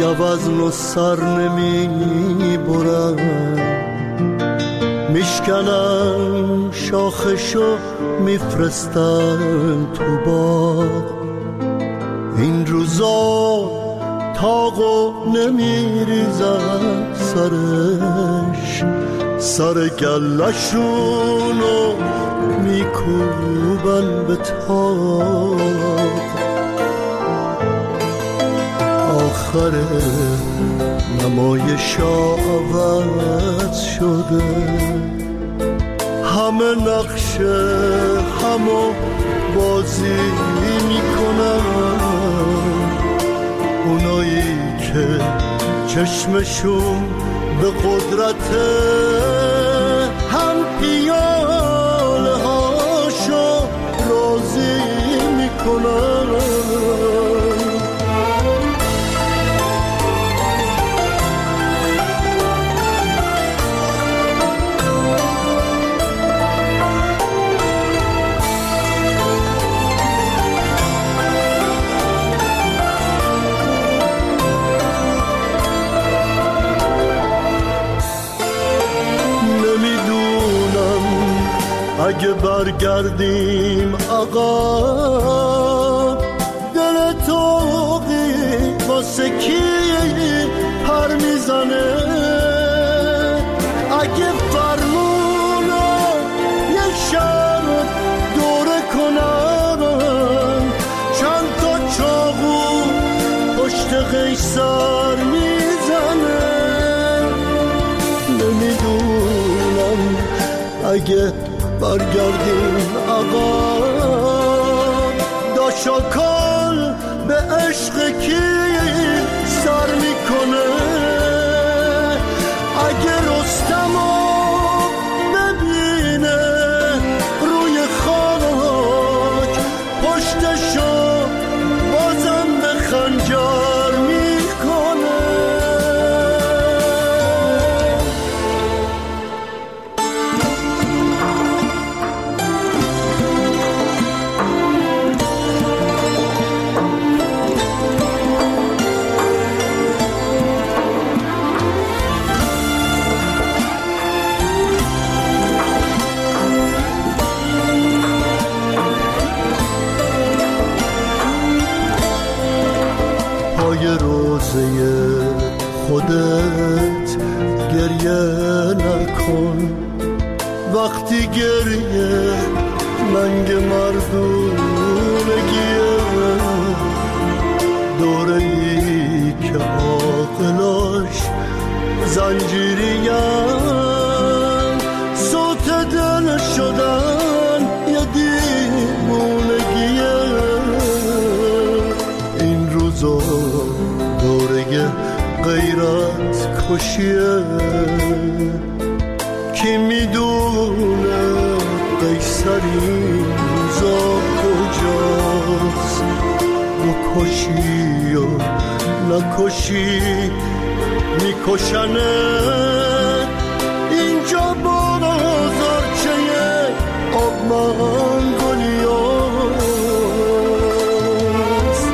گوزن و سر نمی برم، میشکنم شاخشو میفرستم تو باغ. این روزا تاقو نمیریزم سرش، سر گلشونو میکوبن به تاق. آخر نمایشا عوض شده، همه نقشه همو بازی میکنن. اونایی که چشمشون به قدرته هم پیاله هاشو راضی میکنن. اگه برگردیم عقب، دل توقی واسه کی پر میزنه؟ اگه فرمونو یه شب دوره کنم، چند تا چاقو پشت قیصر میزنه. نمیدونم اگه برگردیم عقب، داشاکال به عشق کی سر میکنه؟ اگه رستمو ببینه روی خاک، پشتشو بازم به خنجر میکنه. روزه خودت گریه نکن، وقتی گریه ننگ مردونگیه. دوره ای که عاقلاش زنجیریم، صوت دل شدن یه دیوونگیه. این روزا دوره غیرت کشیه، کی میدونه قیصری روزا کجاست؟ بکشی و نکشی میکشنه. اینجا بازارچه آب منگولیاست.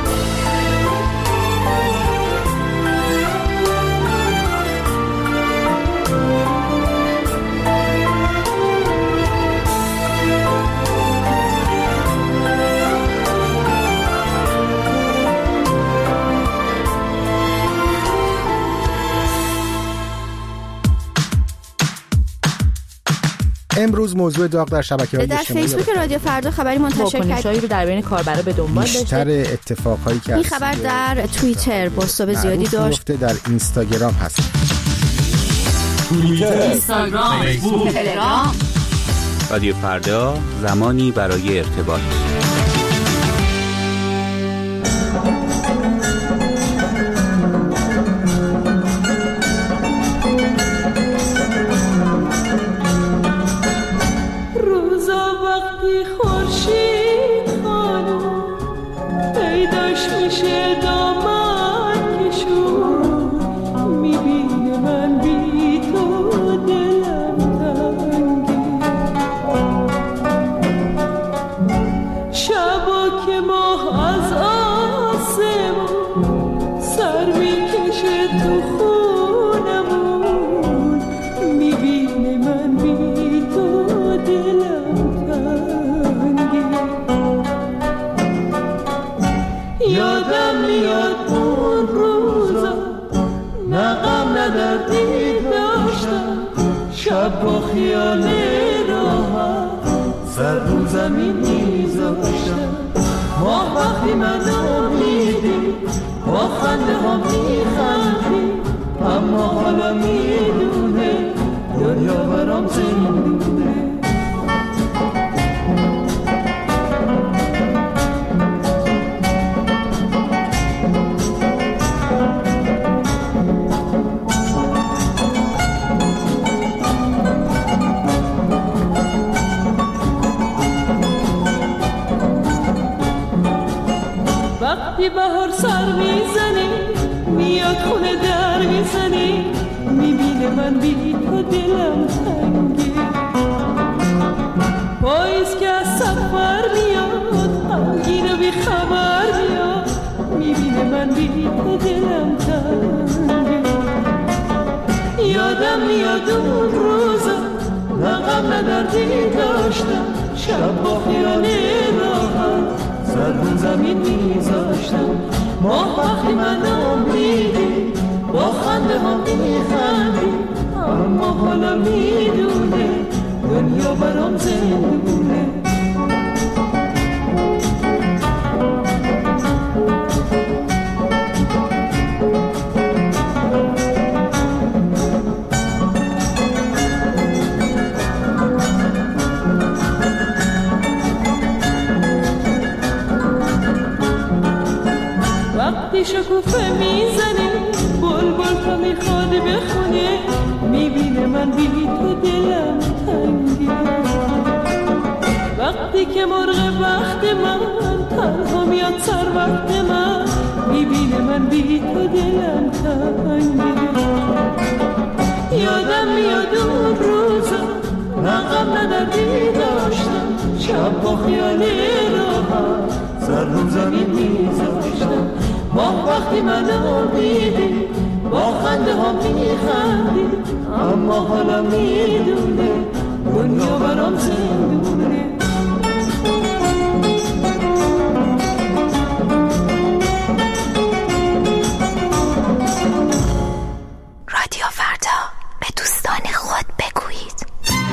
امروز موضوع داغ در شبکه‌های اجتماعی در فیسبوک رادیو فردا خبری منتشر کرد رو در بین کاربرا به دنبال داشته. بیشتر اتفاقایی که این خبر در توییتر بازتاب زیادی داشت. در اینستاگرام هست. توییتر، اینستاگرام، فیسبوک، تلگرام. رادیو فردا، زمانی برای ارتباط. شبا که ماه از آسمان تو خونمون میبینه من بی تو دلم تنگه. یادم میاد اون روزا نه غم نه دردی داشتم، شب با خیال راحت سر رو زمین میذاشتم. ما وقتی منو میدی با خنده ها میخندی، اما حالا میدونه دنیا برام زندونه. وقتی بهار سر میزنی میاد خونه در میزنی، میبینه من بی تو دلم تنگه. پاییز که از سفر میاد غمگین و بی خبر میاد، میبینه من بی تو دلم تنگه. یادم میاد اون روزا نه غم نه دردی داشتم، شب با خیال راحت سر رو زمین میذاشتم. ما وقتی منو میدی با خنده ها میخندی، اما حالا میدونه دنیا برام زندونه. وقتی شکوفه میزنی بلبل تا میخواد بخونه، میبینه من بی تو دلم تنگه. وقتی که مرغ وقت من تنها میاد سر وقت من، میبینه من بی تو دلم تنگه. یادم میاد اون روزا نه غم نه دردی داشتم، شب با خیال راحت سر رو زمین میذاشتم. ما وقتی منو میدی با خنده ها میخندی، اما حالا میدونه دنیا برام زندونه. رادیو فردا، به دوستان خود بگویید.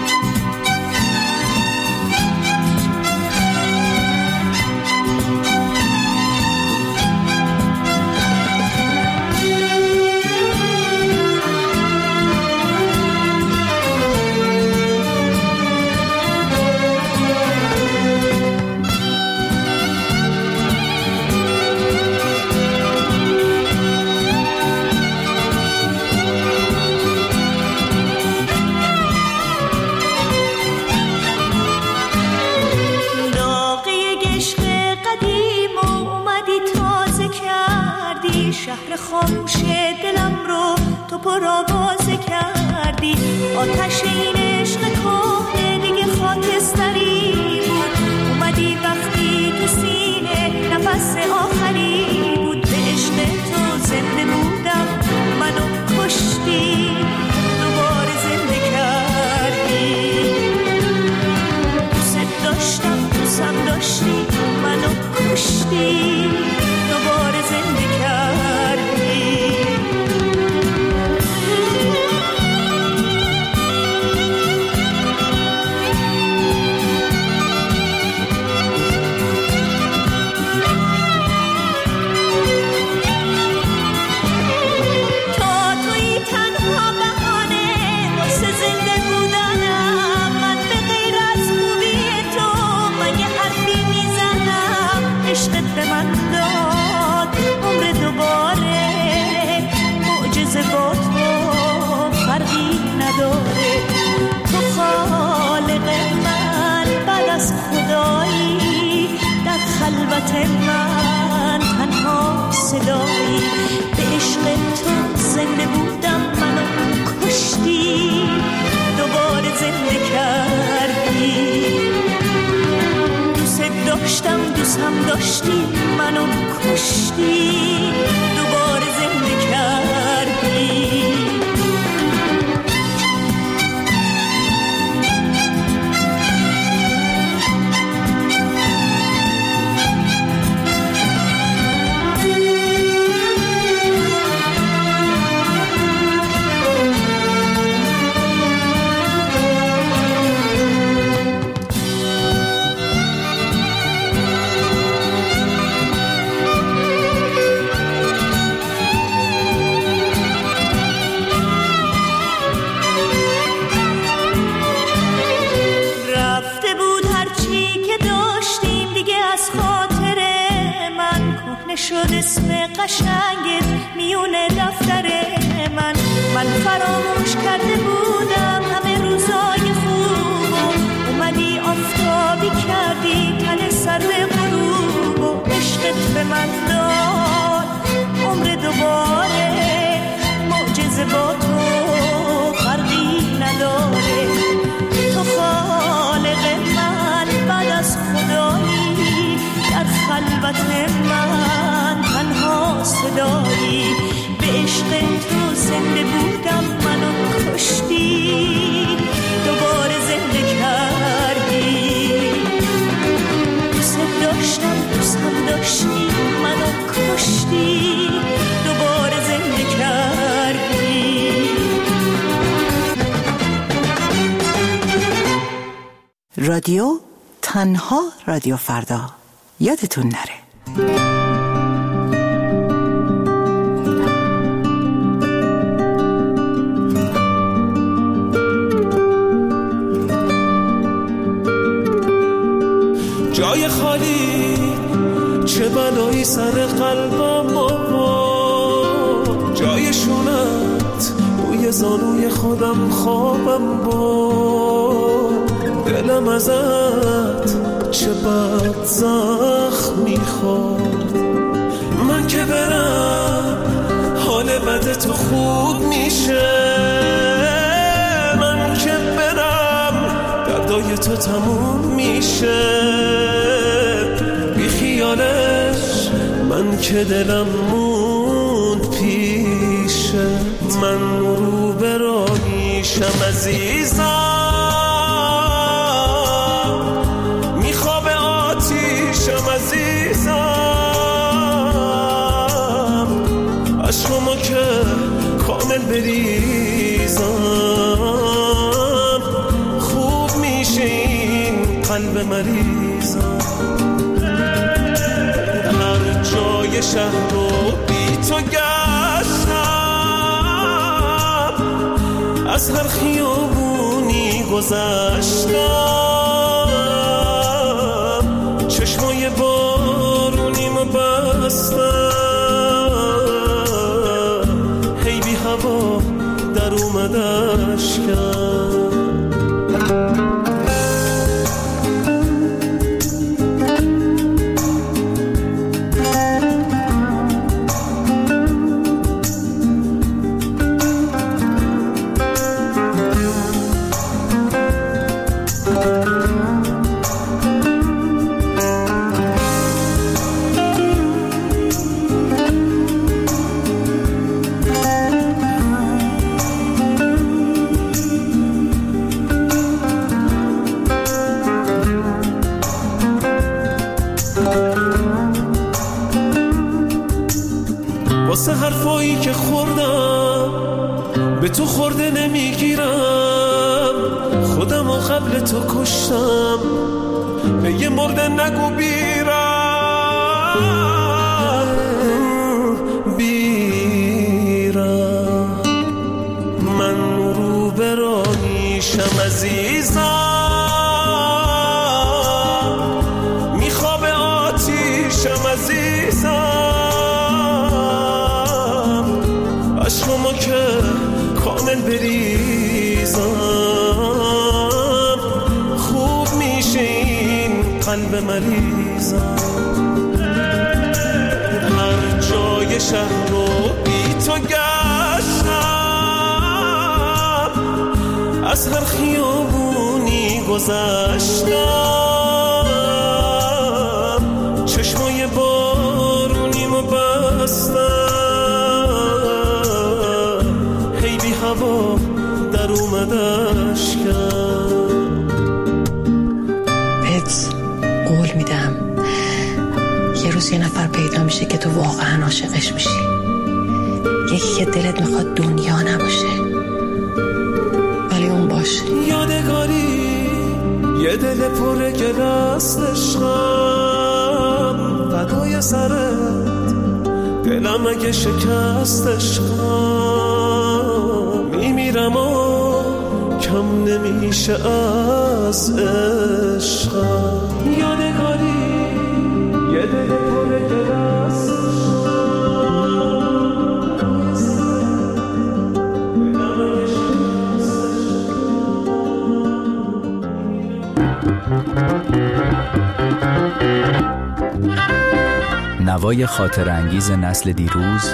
شهر خاموش دلم رو تو پرآوازه کردی. آتش این عشق کهنه دیگه خاکستری بود، اومدی وقتی تو سینه نفس آخری بود. به عشق تو زنده بودم منو کشتی، دوباره زنده کردی. دوست داشتم دوستم داشتی منو کشتی، دوباره زنده کردی. خلوت من تنها صدایی، به عشق تو زنده بودم منو کشتی، دوباره زنده کردی. دوست داشتم دوستم داشتی منو کشتی، دوباره زنده کردی. رادیو، تنها رادیو فردا. یادتون نره. جای خالی چه بلایی سر قلبم بابا، جای شونت روی زانوی خودم خوابم با، دلم ازت چه بد زخم میخورد. من که برم حال بد تو خوب میشه، من که برم دردای تو تموم میشه. بی خیالش من که دلم موند پیشه، من رو به راهیشم عزیزم، میخوابه آتیشم عزیزم، عشقمو که کامل بریزم، خوب میشه این قلب مریضم. هر جای شهر رو بی تو گشتم، از هر خیابونی گذشتم، چشمای بارونیمو بستم، هی بی هوا در اومد اشکم. واسه حرفایی که خوردم به تو خورده نمیگیرم، خودم و قبل تو کشتم، به یه مرده نگو بیرم. من رو به راهیشم عزیزم، میخوابه آتیشم عزیزم، عشقمو که کامل بریزم، خوب میشه این قلب مریضم. هر جای شهر رو بی تو گشتم، از هر خیابونی گذشتم، چشمای بارونیمو بستم، هی بی هوا در اومد اشکم. بهت قول میدم یه روز یه نفر پیدا میشه که تو واقعا عاشقش میشی، یکی که دلت میخواد دنیا نباشه ولی اون باشه. یادگاری یه دل پر گل است عشقم، فدای سرت دلم اگه شکست عشقم، میمیرم و کم نمیشه از عشقم. یادگاری یه دل پر گل است نوای خاطر انگیز نسل دیروز،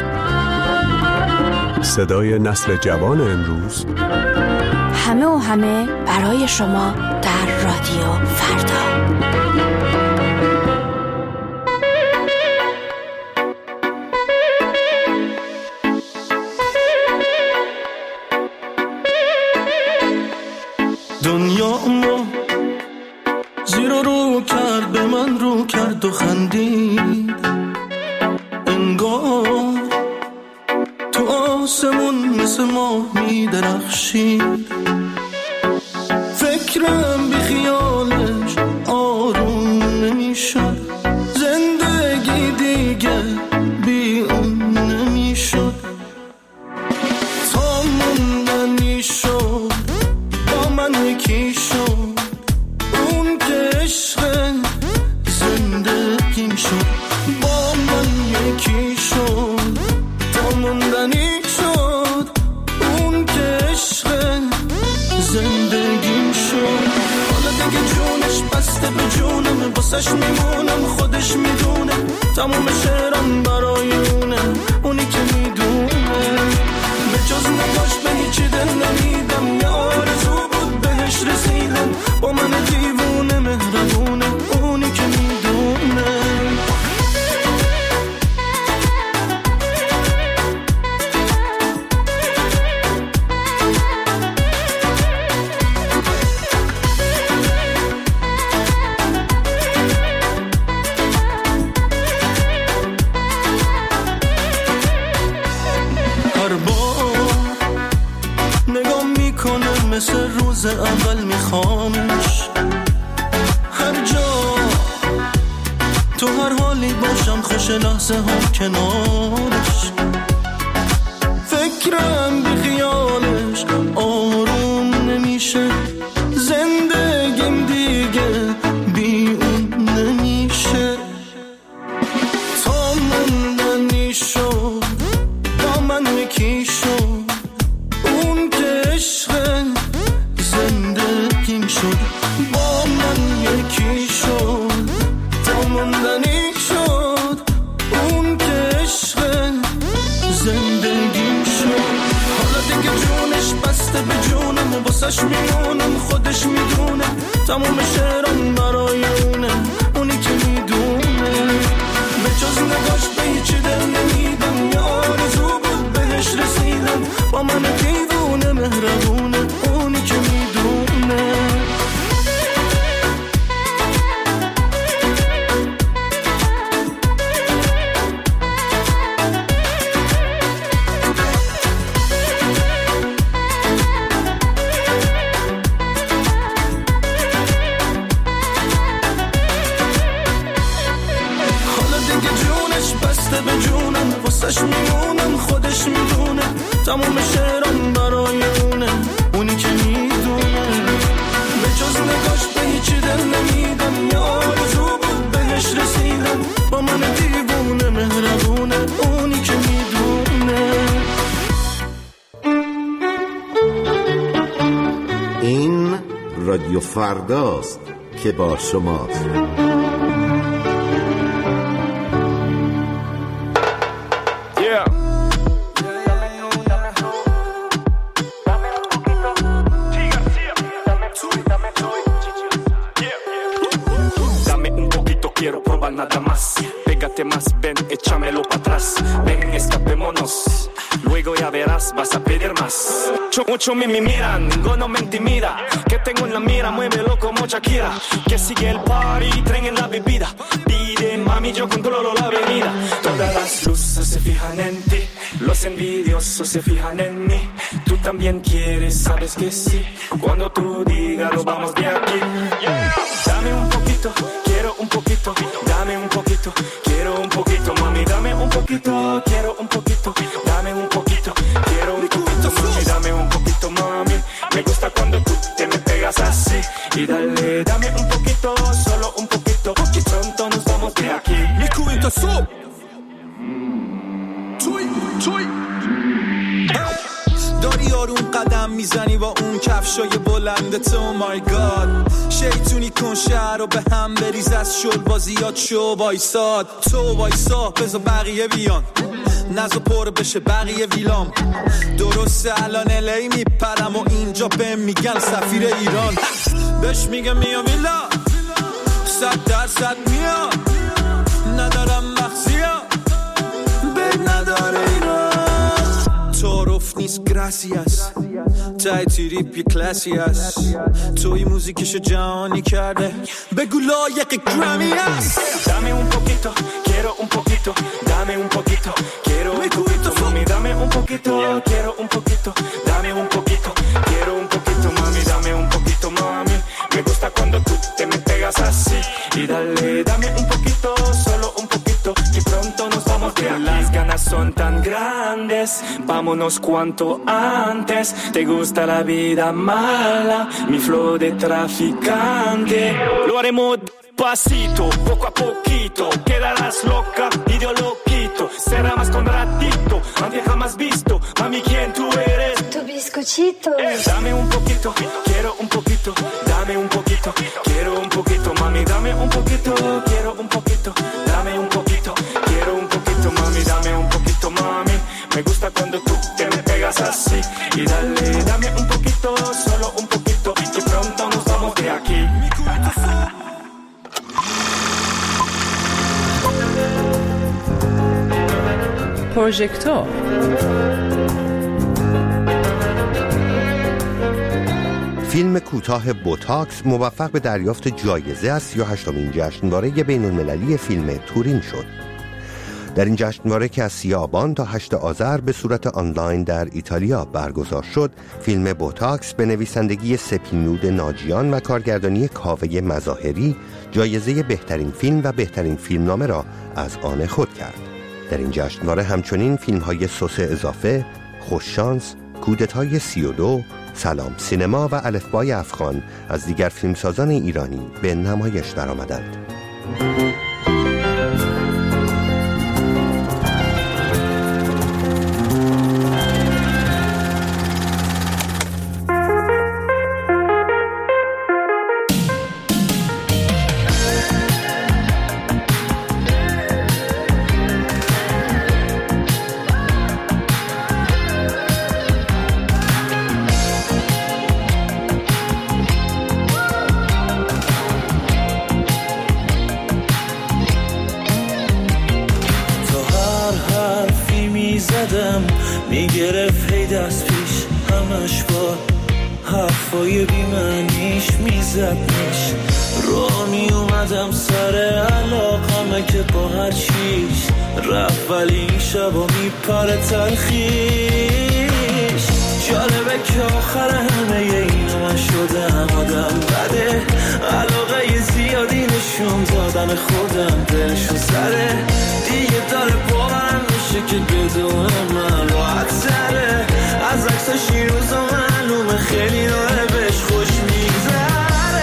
صدای نسل جوان امروز، همه و همه برای شما در رادیو فردا. دنیا ما زیر و رو کرد، به من رو کرد و خندید، انگار تو آسمون مثل ماه می درخشید. فکرم بی خیاله واسش میمونم خودش میدونه تموم شعرم برای اونه اونی که میدونه به جز نگاش به هیچی دل نمیدم یه آرزو بود بهش رسیدم با من دیوونه مهربونه اونی که میدونه مثل روز اول میخوامش هر جا تو هر حالی باشم خوش لحظه هم کنارش فکرم بی خیالش آروم نمیشه زندگیم دیگه بی اون نمیشه تا موندنی شد با من یکی شد اون که عشق زندگیم شد با من یکی شد تا موندنی شد اون که عشق زندگیم شد حالا دیگه جونش بسته به جونم و واسش میمونم خودش میدونه تموم شعرم برای اونه اونی که میدونه به جز نگاش به هیچی دل نمیدم یه آرزو بود بهش رسیدم با من دیوونه مهربونه اونی که میدونه حالا دیگه جونش بسته به جونم واسش میمونم خودش میدونه تموم شعرم برای اونه اونی که میدونه به جز نگاش به هیچی دل نمیدم یه آرزو بود بهش رسیدم با من دیوونه مهربونه اونی که میدونه این رادیو فرداست که با شماست. Nada más, pégate más, ven, échamelo para atrás. Ven, escapémonos, luego ya verás, vas a pedir más. Mucho me miran, ninguno me intimida. Que tengo en la mira, muévelo como Shakira. Que sigue el party, tren en la bebida. Pide, mami, yo controlo la avenida. Todas las luces se fijan en ti, los envidiosos se fijan en mí. Tú también quieres, sabes que sí. Cuando tú digas, lo vamos de aquí. Dame un poquito, quiero un poquito. Dame un poquito, quiero un poquito, mami, dame un poquito, quiero un poquito, dame un poquito, quiero un poquito, mami, dame un poquito, mami, me gusta cuando tú te me pegas así, y dale, dame un poquito, solo un poquito, y pronto nos vamos de aquí. Mi cubito sub, توی داری آروم قدم میزنی با اون کفشای بلندت او مای گاد شیطونی کن شهر رو به هم بریز از شل بازیات شو وایساد تو وایسا بذار بقیه بیان نزو پر بشه بقیه ویلام درسته الان الی میپرم و اینجا بهم میگن سفیر ایران بهش میگم میام ویلا 100% میام ندارم مخزیا بگ نداره ایران تعارف نیست گراسیاس تای تریپ یه کلاسی هست توی موزیکشو جهانی کرده بگو لایق گرامی هست Dame un poquito, quiero un poquito Dame un poquito, quiero un poquito Mami, dame un poquito, quiero un poquito Dame un poquito, quiero un poquito Mami, dame un poquito, mami Me gusta cuando tú te me pegas así Y dale, dame un poquito, solo un poquito Y pronto nos vamos de aquí Las ganas son tan grandes Vámonos cuanto antes Te gusta la vida mala Mi flow de traficante Lo haremos despacito, poco a poquito Quedarás loca y yo lo quito será más con ratito, nadie jamás visto. Mami, ¿quién tú eres? Tu bizcochito. Dame un poquito, quiero un poquito. Dame un poquito, quiero un poquito. Mami, dame un poquito, quiero un poquito. Dame un poquito, quiero un poquito. Mami, dame un poquito, mami. Me gusta cuando tú te me pegas así. Y dale, dame un poquito, solo un poquito. Y pronto nos vamos de aquí. پروژکتور. فیلم کوتاه بوتاکس موفق به دریافت جایزه از 38مین جشنواره بین‌المللی فیلم تورین شد. در این جشنواره که از 30 آبان تا 8 آذر به صورت آنلاین در ایتالیا برگزار شد، فیلم بوتاکس به نویسندگی سپینود ناجیان و کارگردانی کاوه مظاهری جایزه بهترین فیلم و بهترین فیلمنامه را از آن خود کرد. در این جشنواره همچنین فیلم‌های سس اضافه، خوششانس، کودتای 32، سلام سینما و الفبای افغان از دیگر فیلمسازان ایرانی به نمایش درآمدند. میگرفت هی دست پیش همش با حرفای بیمعنیش میزدنش. رو میومدم سر علاقمه که با هر چیش رفت، ولی این شبا میپره تلخیش. جالبه که آخر همه اینو من شدم آدم بده، علاقه زیادی نشون دادم خودم دلشو سره. دیگه داره باورم میشه که بدون من راحت سره. از عکساش این روزا معلومه خیلی داره بهش خوش میگذره.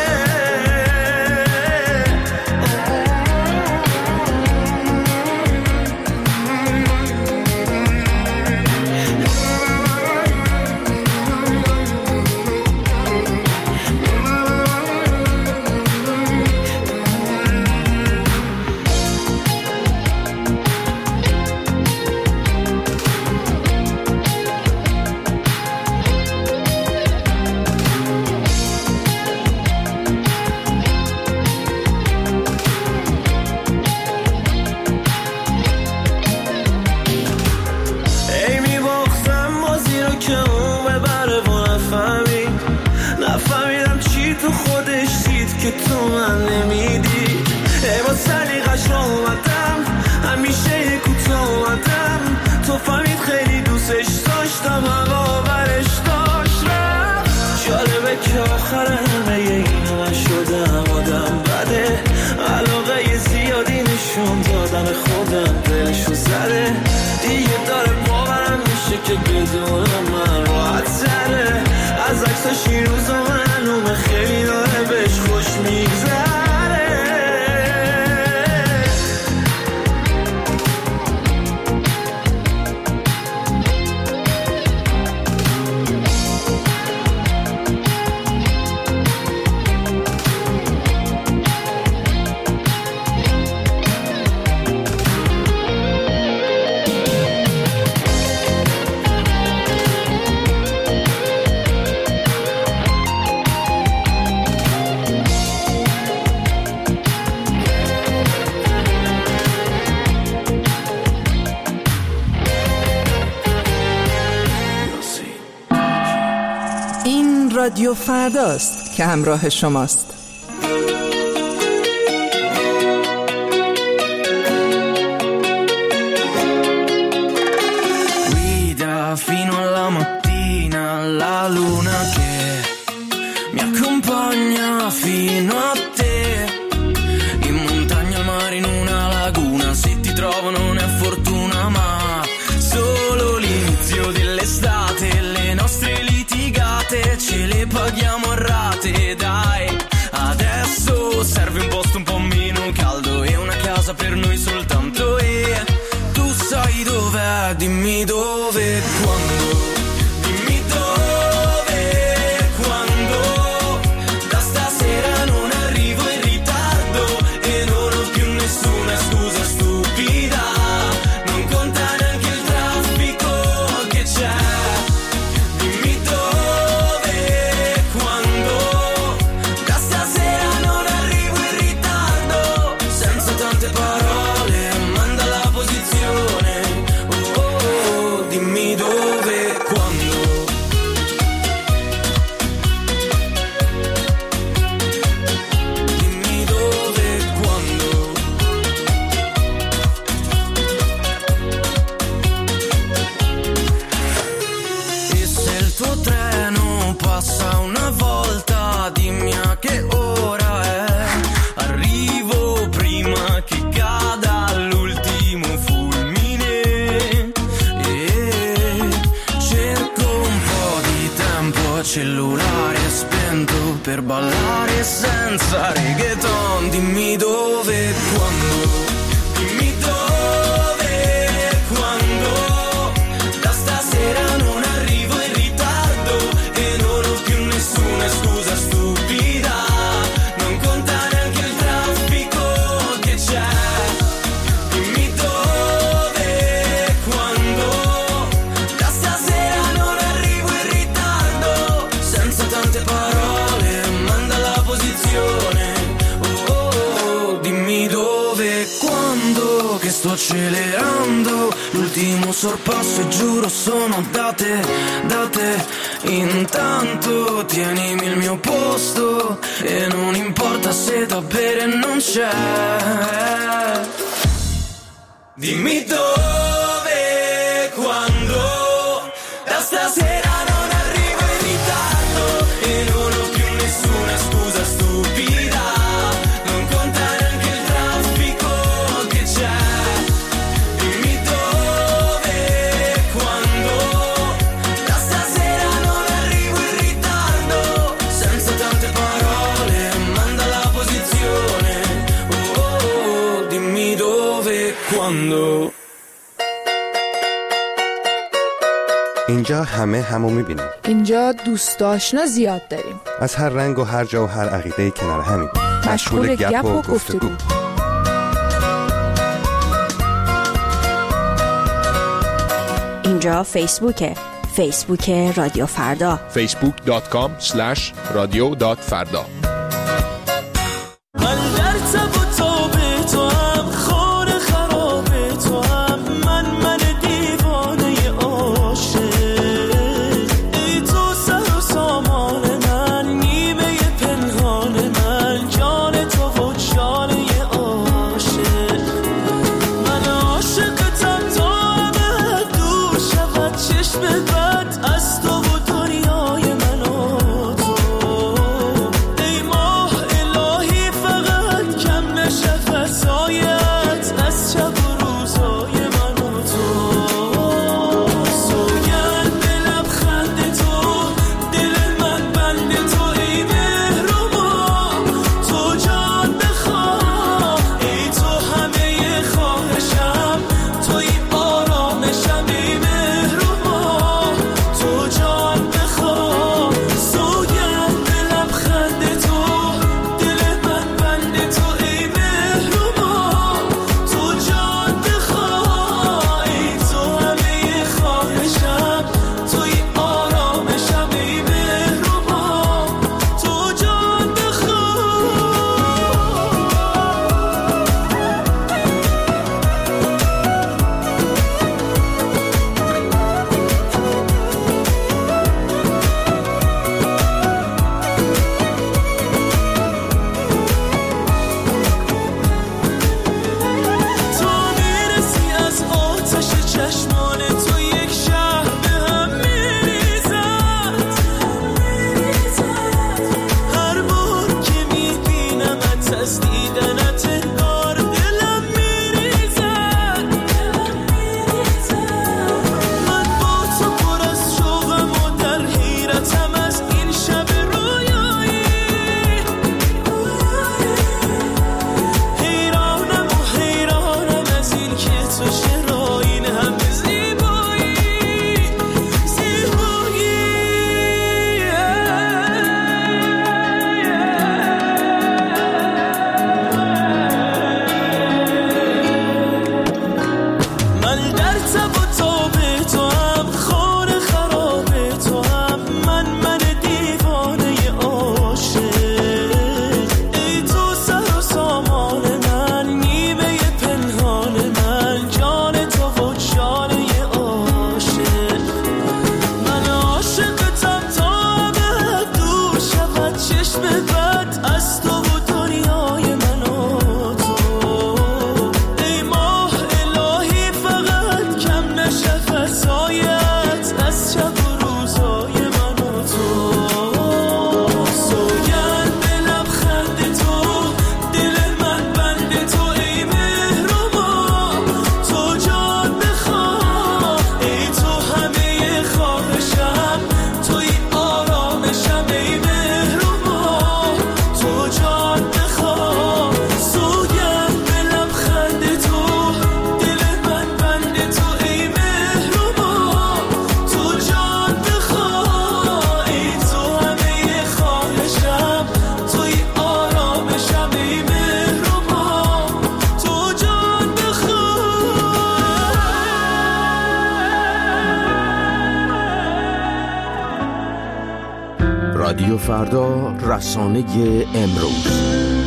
که تو من نمیدی با سلیقش را اومدم، همیشه کوتاه اومدم. تو فهمید خیلی دوستش داشتم، هوا برش داشت رفت. جالبه که آخر همه اینو من شدم آدم بده، علاقه زیادی نشون دادم خودم دلشو زده. دیگه داره باورم میشه که بدون من راحت سره. از عکساش این روزا معلومه خیلی داره بهش خوش میگذره. رادیو فرداست که همراه شماست. Guida fino alla mattina la luna che mi accompagna fino a te. In montagna, al mare, in una laguna, se ti trovo non è fortuna ma solo l'inizio dell'estate. Le nostre litigate ce le paghiamo a rate, dai. Adesso serve un posto un po' meno caldo e una casa per noi soltanto. E tu sai cellulare è spento per ballare senza reggaeton. Dimmi dove e quando, dimmi dove e quando, da stasera non arrivo in ritardo e non ho più nessuna scusa stupida, non conta neanche il traffico che c'è. Dimmi dove e quando, da stasera non arrivo in ritardo, senza tante parole, manda la posizione. Oh, oh, oh, dimmi dove e quando, che sto accelerando, l'ultimo sorpasso e giuro sono date, date. Intanto tienimi il mio posto e non importa se da bere non c'è. Dimmi dove e quando, da stasera non arrivo in ritardo e non ho più nessuna scusa stupida, non conta neanche il traffico che c'è. Dimmi dove e quando, da stasera non arrivo in ritardo, senza tante parole, manda la posizione. Oh, oh, oh, dimmi dove e quando. اینجا همو میبینیم. اینجا دوست آشنا زیاد داریم. از هر رنگ و هر جا و هر عقیده کنار همین. مشغول گپ و گفتگو. اینجا فیسبوکه. فیسبوک رادیو فردا. facebook.com/radio.farda. من در تب و تاب تو هم، خانه خراب تو هم، من دیوانه عاشق. ای تو سر و سامان من، نیمه پنهان من، جان تو و جانه عاشق. من عاشقتم تا همه دور شود چشم بد از تو و دنیای من و تو. ای ماه الهی فقط کم نشه فضایت از شب و روزای من و تو. سوگند لبخند تو، دل من بند تو، ای مهربان تو جان بخواه. ای تو همه خواهشم، توی آرامشم، ای مهربان تو جان رادیو فردا، رسانه امروز.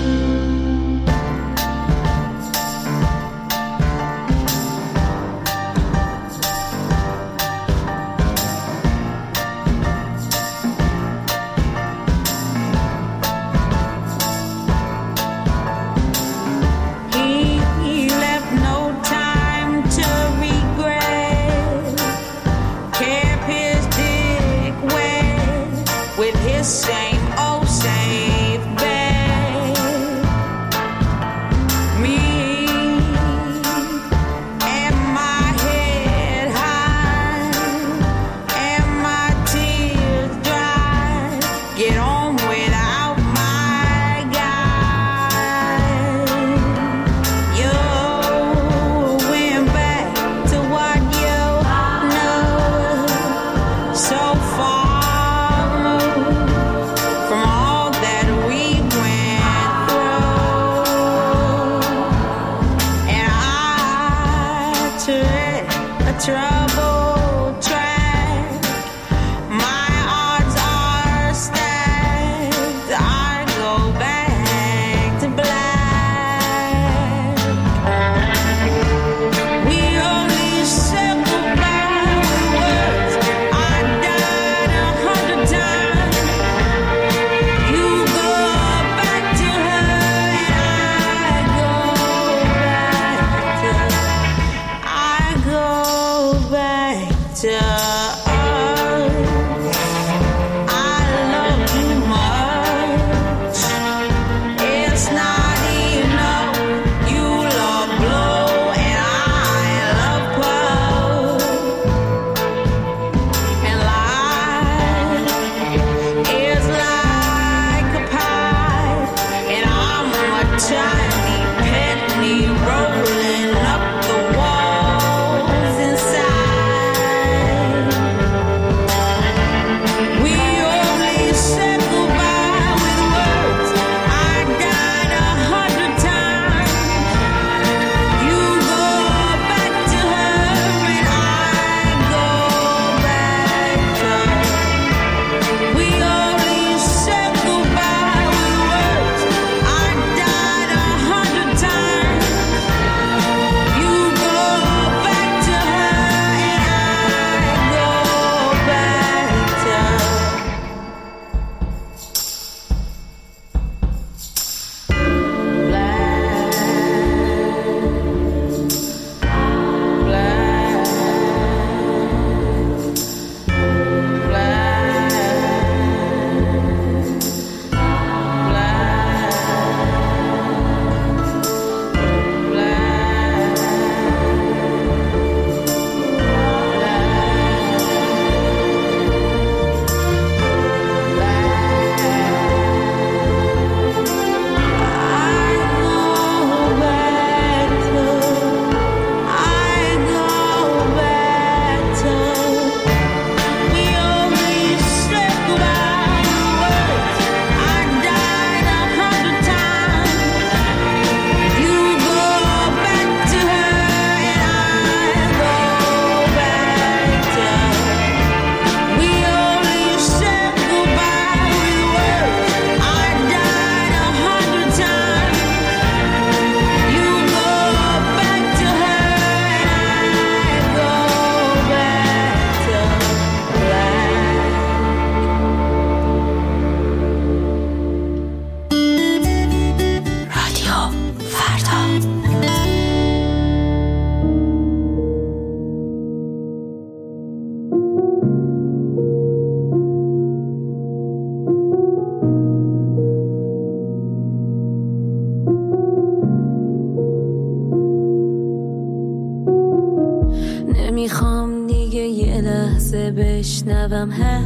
نمیخوام دیگه یه لحظه بشنوم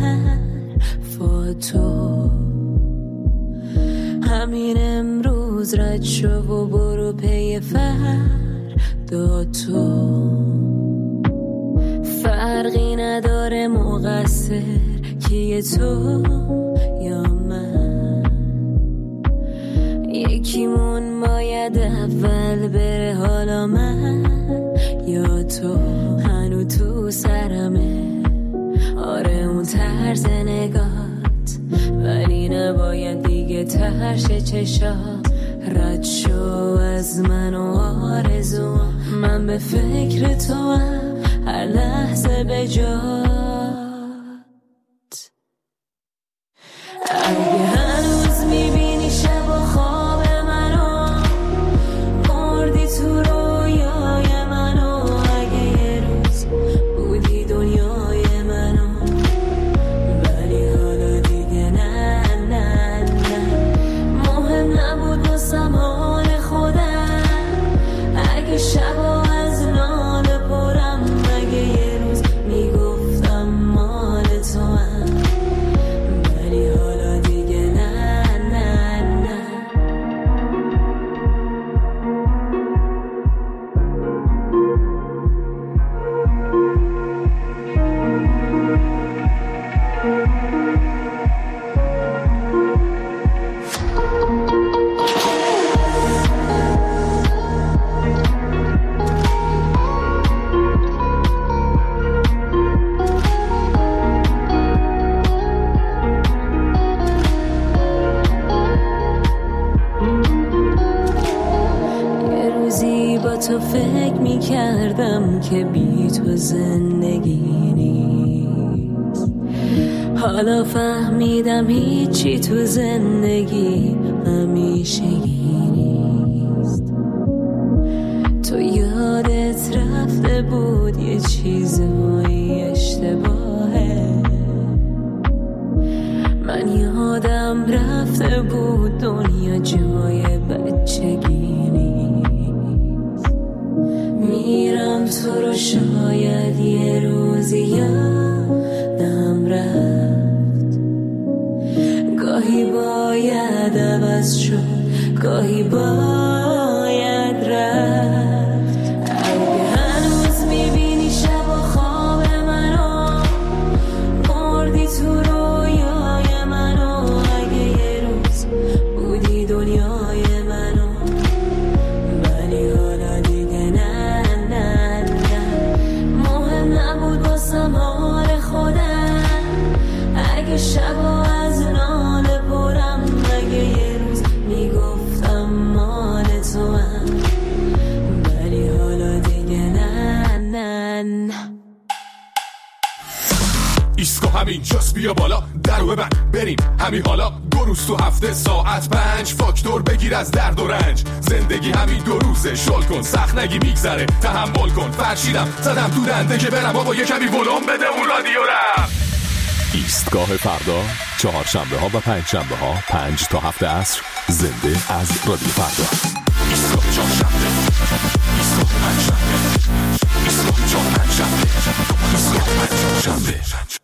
حرفاتو، همین امروز رد شو و برو پی فردا تو. فرقی نداره مقصر کیه تو یا من، یکیمون باید اول بره حالا من یا تو. هنو تو سرمه آره اون طرز نگات، نباید دیگه ترش چشا رد شو از من و آرزو. من به فکر تو هم هر لحظه به جات. اگه هنوز میبینی شب و خواب منو، مردی تو رویای منو. اگه یه روز بودی دنیای منو، ولی حالا دیگه نه نه نه. مهم نبود واسم حال خودم، اگه شبا از ناله پرم. اگه یه روز میگفتم مال تو هم، ولی حالا دیگه نه نه نه. یه روزی با تو فکر میکردم که بی تو زندگی نیست. حالا فهمیدم هیچی تو زندگی همیشگی نیست. تو یادت رفته بود یه چیزهایی اشتباهه، من یادم رفته بود دنیا جای بچگی نیست. میرم تو رو شاید یه روزی یادم رفت. گاهی باید عوض شد، گاهی باید رفت. اگه هنوز میبینی شب و خواب منو، مردی تو رویای منو. اگه یه روز بودی دنیای منو، ولی حالا دیگه نه نه نه. مهم نبود واسم حال خودم، اگه شبا از ناله پرم. اگه یه روز میگفتم مال تو هم، ولی حالا دیگه نه نه نه. ایسکو همین جاست، بیا بالا درو ببند بریم همین حالا. دو روز تو هفته ساعت 5 فاکتور بگیر از درد و رنج. زندگی همین 2 روزه، شل کن سخت نگی میگذره، تحمل کن. فرشیدم زدم تو دنده که برم بابا یه کمی ولوم بده اون رادیو رم. ایستگاه فردا، چهارشنبه ها و پنجشنبه ها 5 تا 7 عصر، زنده از رادیو فردا. ایستگاه چهارشنبه، ایستگاه پنجشنبه، ایستگاه چهارشنبه، ایستگاه پنجشنبه.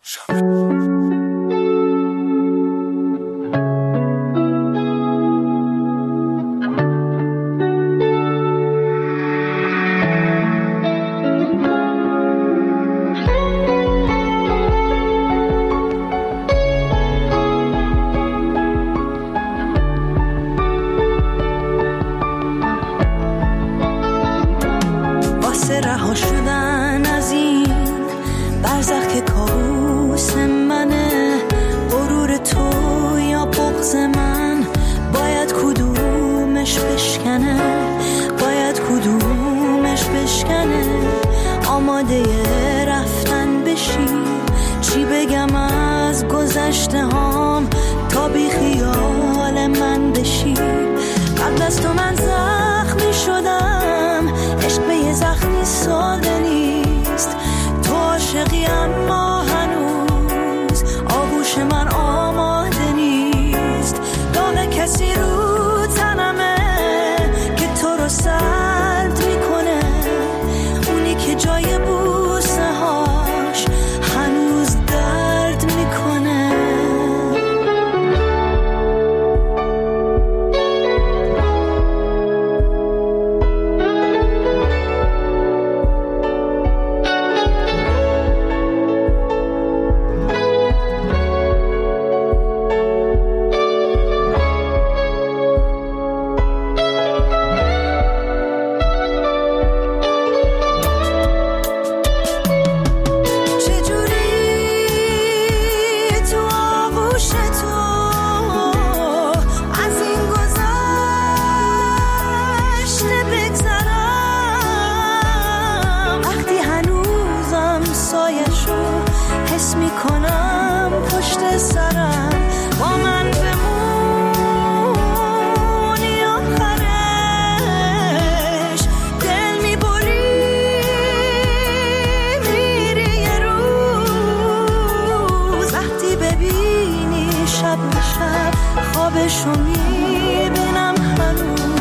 واسه رها شدن از این برزخ که کابوس منه، غرور تو یا بغض من، باید کدومش بشکنه، باید کدومش بشکنه. آماده رفتن بشی، چی بگم از گذشته هام تا بی خیال من بشی. قبل از تو من زخمی شدم، عشق به یه زخمی ساده نیست. تو عاشقی اما هنوز آغوش من آماده نیست. داغ کسی رو تنمه که تو رو سرد میکنه، اونی که جای بوسه هاش هنوز درد میکنه. ته سرم با من بمونی آخرش دل میبری میری یه روز وقتی ببینی شب به شب خوابشو میبینم هنوز